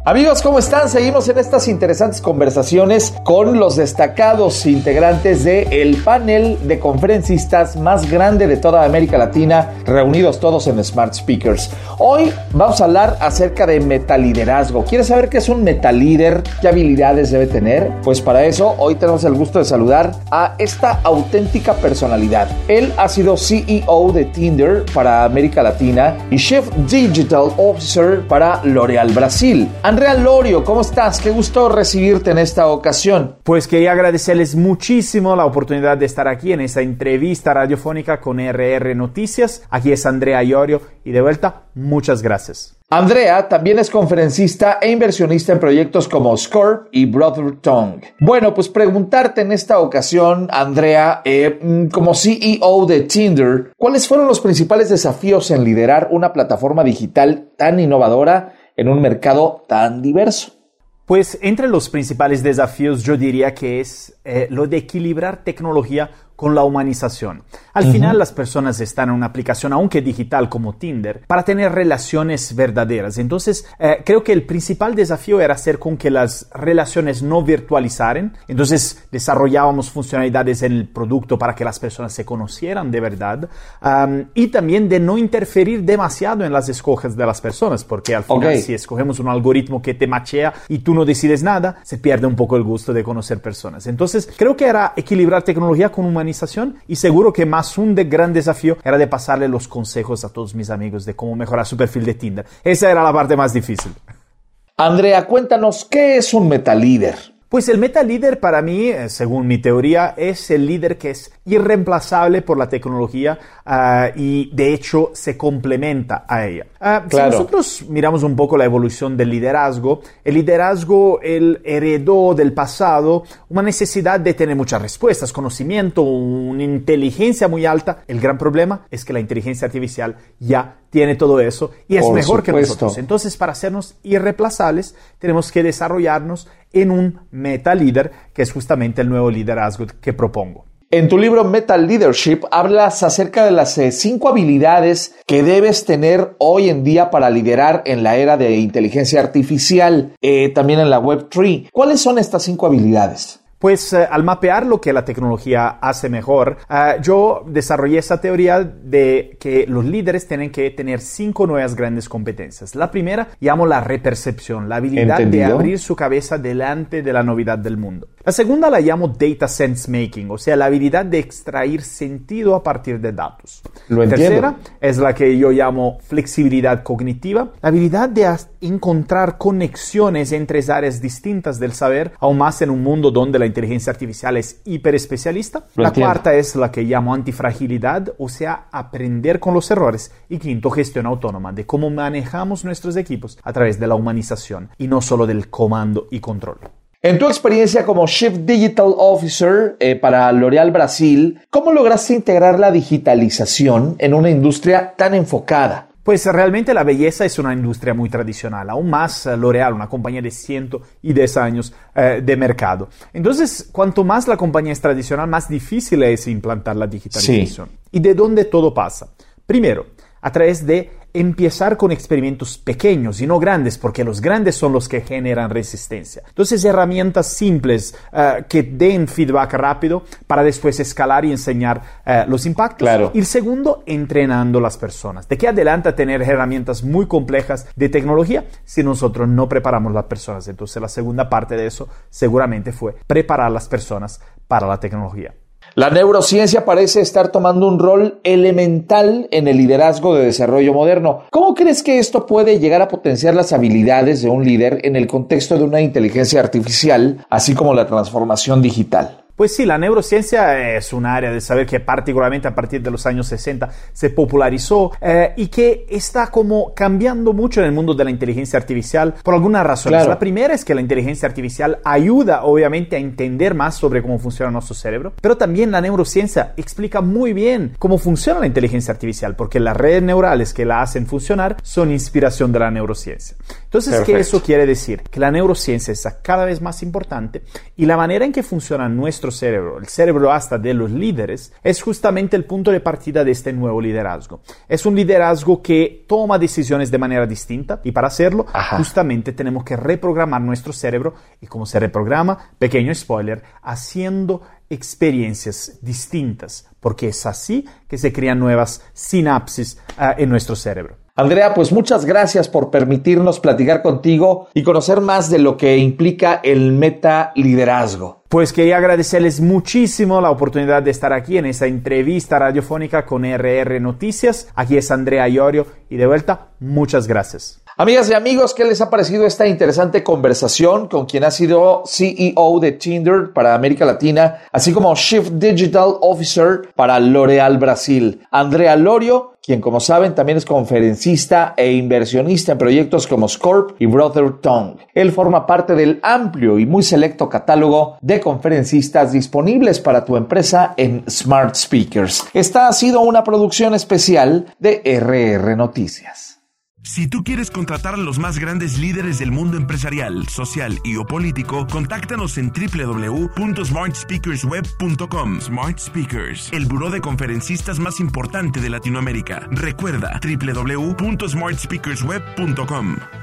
Amigos, ¿cómo están? Seguimos en estas interesantes conversaciones con los destacados integrantes del panel de conferencistas más grande de toda América Latina, reunidos todos en Smart Speakers. Hoy vamos a hablar acerca de metaliderazgo. ¿Quieres saber qué es un metalíder? ¿Qué habilidades debe tener? Pues para eso, hoy tenemos el gusto de saludar a esta auténtica personalidad. Él ha sido CEO de Tinder para América Latina y Chief Digital Officer para L'Oréal Brasil. Andrea Lorio, ¿cómo estás? Qué gusto recibirte en esta ocasión. Pues quería agradecerles muchísimo la oportunidad de estar aquí en esta entrevista radiofónica con RR Noticias. Aquí es Andrea Iorio y de vuelta, muchas gracias. Andrea también es conferencista e inversionista en proyectos como Scorp y Brother Tongue. Bueno, pues preguntarte en esta ocasión, Andrea, como CEO de Tinder, ¿cuáles fueron los principales desafíos en liderar una plataforma digital tan innovadora en un mercado tan diverso? Pues entre los principales desafíos yo diría que es lo de equilibrar tecnología con la humanización. Al final las personas están en una aplicación, aunque digital como Tinder, para tener relaciones verdaderas. Entonces, creo que el principal desafío era hacer con que las relaciones no virtualizaran. Entonces, desarrollábamos funcionalidades en el producto para que las personas se conocieran de verdad. Y también de no interferir demasiado en las escoges de las personas, porque al final, si escogemos un algoritmo que te machea y tú no decides nada, se pierde un poco el gusto de conocer personas. Entonces, creo que era equilibrar tecnología con humanización. Y seguro que más un gran desafío era de pasarle los consejos a todos mis amigos de cómo mejorar su perfil de Tinder. Esa era la parte más difícil. Andrea, cuéntanos, ¿qué es un metalíder? Pues el metalíder para mí, según mi teoría, es el líder que es irreemplazable por la tecnología y de hecho se complementa a ella. Si nosotros miramos un poco la evolución del liderazgo, el liderazgo él heredó del pasado una necesidad de tener muchas respuestas, conocimiento, una inteligencia muy alta. El gran problema es que la inteligencia artificial ya tiene todo eso y es mejor que nosotros. Entonces, para hacernos irreemplazables, tenemos que desarrollarnos en un metalíder, que es justamente el nuevo liderazgo que propongo. En tu libro Metal Leadership hablas acerca de las 5 habilidades que debes tener hoy en día para liderar en la era de inteligencia artificial, también en la Web3. ¿Cuáles son estas 5 habilidades? Pues al mapear lo que la tecnología hace mejor, yo desarrollé esa teoría de que los líderes tienen que tener 5 nuevas grandes competencias. La primera llamo la repercepción, la habilidad de abrir su cabeza delante de la novedad del mundo. La segunda la llamo data sense making, o sea, la habilidad de extraer sentido a partir de datos. La tercera es la que yo llamo flexibilidad cognitiva, la habilidad de encontrar conexiones entre áreas distintas del saber, aún más en un mundo donde la inteligencia artificial es hiperespecialista. La cuarta es la que llamo antifragilidad, o sea, aprender con los errores. Y quinto, gestión autónoma, de cómo manejamos nuestros equipos a través de la humanización y no solo del comando y control. En tu experiencia como Chief Digital Officer para L'Oréal Brasil, ¿cómo lograste integrar la digitalización en una industria tan enfocada? Pues realmente la belleza es una industria muy tradicional, aún más L'Oréal, una compañía de 110 años de mercado. Entonces, cuanto más la compañía es tradicional, más difícil es implantar la digitalización. Sí. ¿Y de dónde todo pasa? Primero, a través de empezar con experimentos pequeños y no grandes, porque los grandes son los que generan resistencia. Entonces, herramientas simples que den feedback rápido para después escalar y enseñar los impactos. Y el segundo, entrenando las personas. ¿De qué adelanta tener herramientas muy complejas de tecnología si nosotros no preparamos las personas? Entonces, la segunda parte de eso seguramente fue preparar las personas para la tecnología. La neurociencia parece estar tomando un rol elemental en el liderazgo de desarrollo moderno. ¿Cómo crees que esto puede llegar a potenciar las habilidades de un líder en el contexto de una inteligencia artificial, así como la transformación digital? Pues sí, la neurociencia es un área de saber que particularmente a partir de los años 60 se popularizó y que está como cambiando mucho en el mundo de la inteligencia artificial por algunas razones. La primera es que la inteligencia artificial ayuda obviamente a entender más sobre cómo funciona nuestro cerebro, pero también la neurociencia explica muy bien cómo funciona la inteligencia artificial, porque las redes neurales que la hacen funcionar son inspiración de la neurociencia. Entonces, Perfecto. ¿qué eso quiere decir? Que la neurociencia es cada vez más importante y la manera en que funciona nuestro cerebro, el cerebro hasta de los líderes, es justamente el punto de partida de este nuevo liderazgo. Es un liderazgo que toma decisiones de manera distinta y para hacerlo, justamente tenemos que reprogramar nuestro cerebro y cómo se reprograma, pequeño spoiler, haciendo experiencias distintas, porque es así que se crean nuevas sinapsis en nuestro cerebro. Andrea, pues muchas gracias por permitirnos platicar contigo y conocer más de lo que implica el metaliderazgo. Pues quería agradecerles muchísimo la oportunidad de estar aquí en esta entrevista radiofónica con RR Noticias. Aquí es Andrea Iorio y de vuelta, muchas gracias. Amigas y amigos, ¿qué les ha parecido esta interesante conversación con quien ha sido CEO de Tinder para América Latina, así como Chief Digital Officer para L'Oréal Brasil? Andrea Iorio, quien como saben también es conferencista e inversionista en proyectos como Scorp y Brother Tongue. Él forma parte del amplio y muy selecto catálogo de conferencistas disponibles para tu empresa en Smart Speakers. Esta ha sido una producción especial de RR Noticias. Si tú quieres contratar a los más grandes líderes del mundo empresarial, social y o político, contáctanos en www.smartspeakersweb.com. Smart Speakers, el buró de conferencistas más importante de Latinoamérica. Recuerda, www.smartspeakersweb.com.